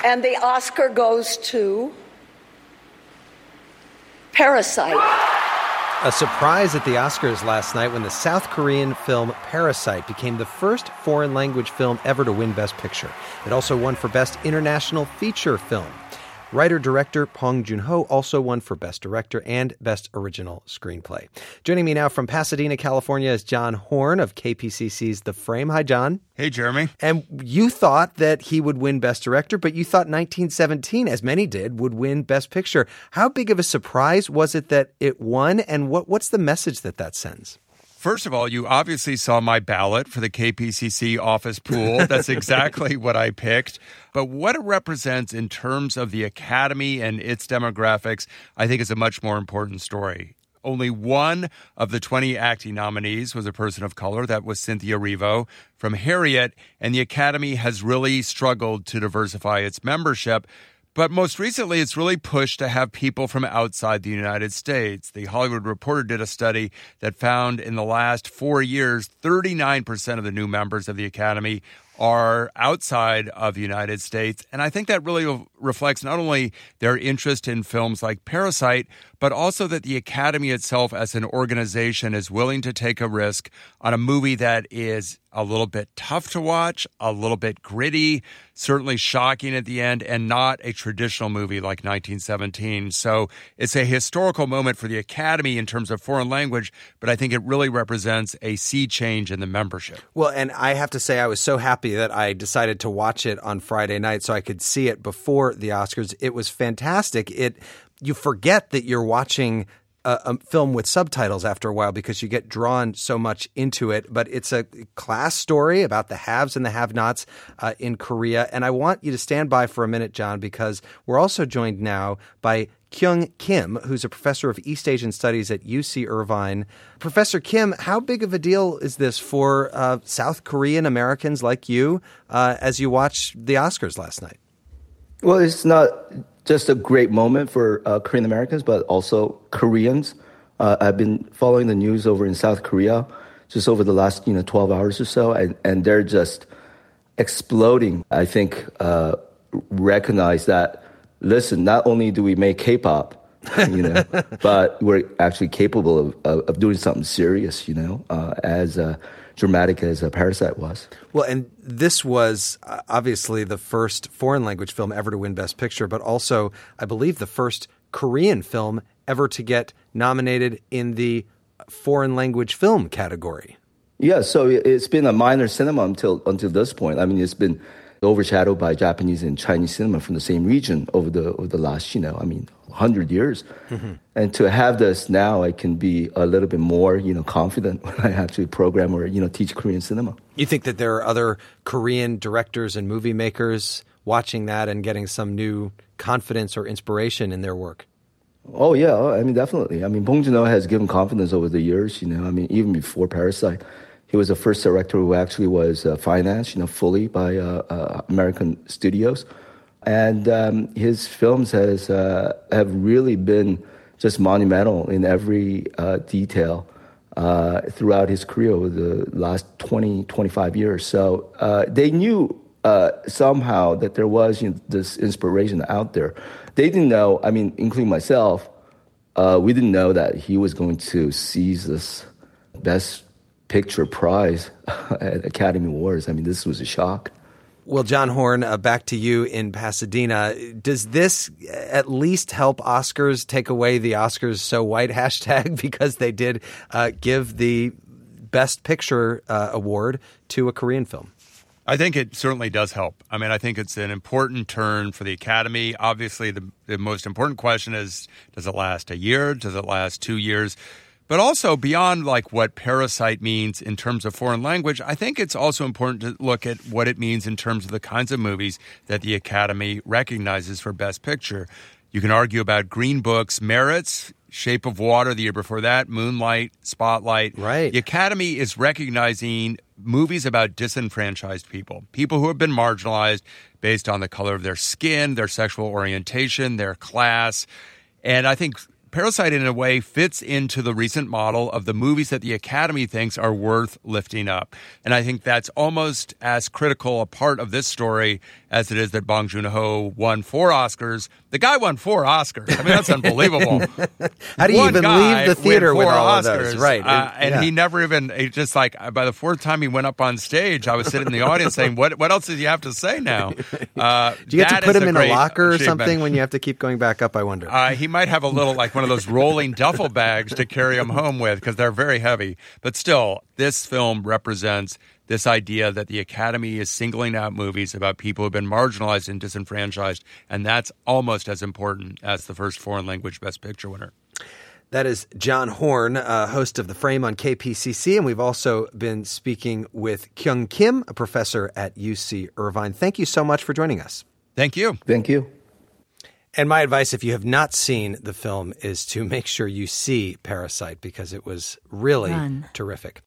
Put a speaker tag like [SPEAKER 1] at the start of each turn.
[SPEAKER 1] And the Oscar goes to Parasite.
[SPEAKER 2] A surprise at the Oscars last night when the South Korean film Parasite became the first foreign language film ever to win Best Picture. It also won for Best International Feature Film. Writer-director Bong Joon-ho also won for Best Director and Best Original Screenplay. Joining me now from Pasadena, California is John Horn of KPCC's The Frame. Hi, John.
[SPEAKER 3] Hey, Jeremy.
[SPEAKER 2] And you thought that he would win Best Director, but you thought 1917, as many did, would win Best Picture. How big of a surprise was it that it won, and what's the message that sends?
[SPEAKER 3] First of all, you obviously saw my ballot for the KPCC office pool. That's exactly what I picked. But what it represents in terms of the Academy and its demographics, I think is a much more important story. Only one of the 20 acting nominees was a person of color. That was Cynthia Erivo from Harriet. And the Academy has really struggled to diversify its membership. But most recently, it's really pushed to have people from outside the United States. The Hollywood Reporter did a study that found in the last 4 years, 39% of the new members of the Academy are outside of the United States. And I think that really reflects not only their interest in films like Parasite, but also that the Academy itself as an organization is willing to take a risk on a movie that is a little bit tough to watch, a little bit gritty, certainly shocking at the end, and not a traditional movie like 1917. So it's a historical moment for the Academy in terms of foreign language, but I think it really represents a sea change in the membership.
[SPEAKER 2] Well, and I have to say I was so happy that I decided to watch it on Friday night so I could see it before the Oscars. It was fantastic. You forget that you're watching a film with subtitles after a while because you get drawn so much into it. But it's a class story about the haves and the have-nots in Korea. And I want you to stand by for a minute, John, because we're also joined now by Kyung Kim, who's a professor of East Asian Studies at UC Irvine. Professor Kim, how big of a deal is this for South Korean Americans like you as you watch the Oscars last night?
[SPEAKER 4] Well, it's not just a great moment for Korean Americans, but also Koreans. I've been following the news over in South Korea just over the last 12 hours or so, and they're just exploding. I think recognize that, listen, not only do we make K-pop, but we're actually capable of doing something serious, as dramatic as Parasite was.
[SPEAKER 2] Well, and this was obviously the first foreign language film ever to win Best Picture, but also, I believe, the first Korean film ever to get nominated in the foreign language film category. Yeah,
[SPEAKER 4] so it's been a minor cinema until this point. I mean, it's been overshadowed by Japanese and Chinese cinema from the same region over the last, 100 years. Mm-hmm. And to have this now, I can be a little bit more, confident when I actually program or, teach Korean cinema.
[SPEAKER 2] You think that there are other Korean directors and movie makers watching that and getting some new confidence or inspiration in their work?
[SPEAKER 4] Oh, yeah. I mean, definitely. I mean, Bong Joon-ho has given confidence over the years, even before Parasite. He was the first director who actually was financed, fully by American studios. And his films have really been just monumental in every detail throughout his career over the last 20, 25 years. So they knew somehow that there was this inspiration out there. They didn't know, including myself, we didn't know that he was going to seize this Best Picture prize at Academy Awards. This was a shock.
[SPEAKER 2] Well, John Horn, back to you in Pasadena. Does this at least help Oscars take away the Oscars so white hashtag because they did give the Best Picture award to a Korean film?
[SPEAKER 3] I think it certainly does help. I think it's an important turn for the Academy. Obviously, the most important question is, does it last a year? Does it last 2 years? But also beyond what Parasite means in terms of foreign language, I think it's also important to look at what it means in terms of the kinds of movies that the Academy recognizes for Best Picture. You can argue about Green Book's merits, Shape of Water the year before that, Moonlight, Spotlight.
[SPEAKER 2] Right.
[SPEAKER 3] The Academy is recognizing movies about disenfranchised people who have been marginalized based on the color of their skin, their sexual orientation, their class. And I think Parasite, in a way, fits into the recent model of the movies that the Academy thinks are worth lifting up. And I think that's almost as critical a part of this story as it is that Bong Joon-ho won 4 Oscars. The guy won 4 Oscars. I mean, that's unbelievable.
[SPEAKER 2] How do you even leave the theater with all
[SPEAKER 3] Oscars,
[SPEAKER 2] of those? Right.
[SPEAKER 3] And he never even, just like, by the 4th time he went up on stage, I was sitting in the audience saying, what else does he have to say now?
[SPEAKER 2] Do you get to put him in a locker or something when you have to keep going back up, I wonder?
[SPEAKER 3] He might have a little, like one of those rolling duffel bags to carry him home with because they're very heavy. But still, this film represents this idea that the Academy is singling out movies about people who have been marginalized and disenfranchised, and that's almost as important as the first foreign language Best Picture winner.
[SPEAKER 2] That is John Horn, host of The Frame on KPCC, and we've also been speaking with Kyung Kim, a professor at UC Irvine. Thank you so much for joining us.
[SPEAKER 3] Thank you.
[SPEAKER 4] Thank you.
[SPEAKER 2] And my advice, if you have not seen the film, is to make sure you see Parasite because it was really terrific.